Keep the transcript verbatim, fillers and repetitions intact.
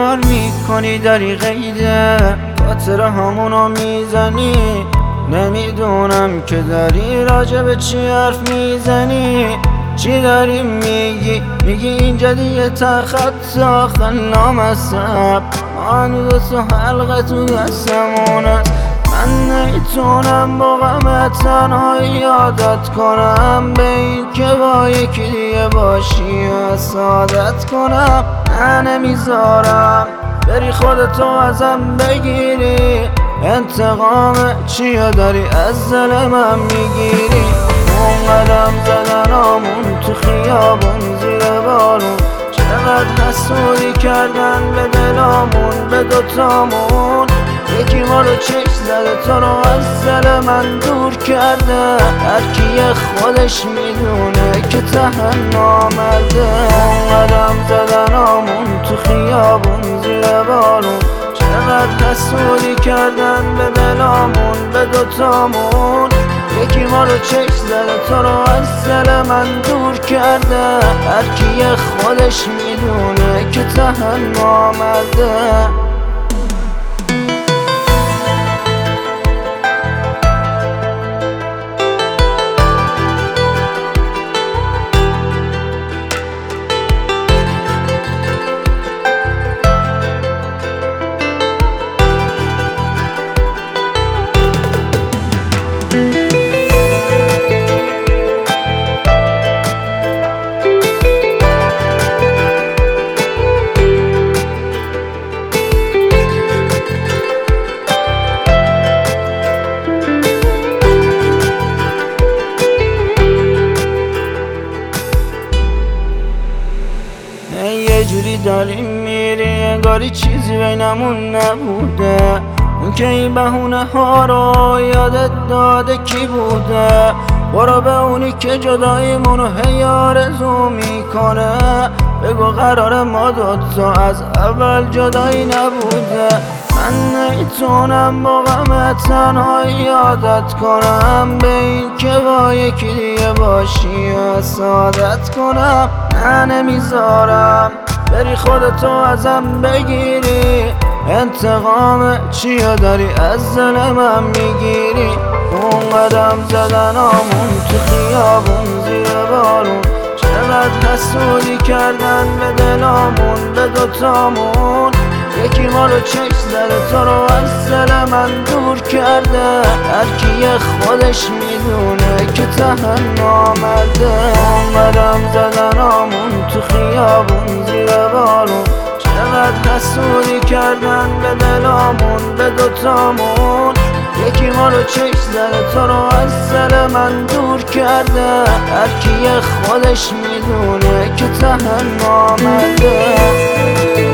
کار میکنی داری غیده خاطر همونو میزنی نمیدونم که داری راجب چی حرف میزنی چی داری میگی میگی اینجا دیگه تخطا خلام اصاب من دو تو حلقه تو دستمونه من نمیتونم با غم تنهایی عادت کنم به این که با یکی دیگه باشی و سعادت کنم نه نمیذارم بری خودتو ازم بگیری انتقام چیه داری از دل من میگیری اون قدم زدنامون تو خیابون زیر بارون چقدر حسودی کردن به دلامون به دوتامون یکی ما رو چشم زده تو رو از دل من دور کرده هرکی خودش میدونه که تنها مرده اون قدم زدنامون تو خیابون زیر بارون چقدر حسودی کردن به دلامون به دوتامون یکی ما رو چشم زده تو رو از دل من دور کرده هرکی خودش میدونه که تنها مرده یه جوری داریم میری انگاری چیزی بینمون نبوده اون که این بهونه ها رو یادت داده کی بوده برو به اونی که جداییمونو هی آرزو میکنه بگو قرار ما دوتا از اول جدایی نبوده من نمیتونم با غم تنهایی عادت کنم به این که با یکی دیگه باشی و سعادت کنم نه نمیذارم بری خودتو ازم بگیری انتقام چیه داری از دل من میگیری اون قدم زدنامون تو خیابون زیر بارون چقدر حسودی کردن به دلامون به دوتامون یکی ما رو چشم زده تو رو از دل من دور کرده هرکی خودش میدونه که تنها مرده اون قدم زدنامون تو خیابون زیر بارون چقدر حسودی کردن به دلامون به دوتامون یکی ما رو چشم زده تو رو از دل من دور کرده هرکی خودش میدونه که تنها مرده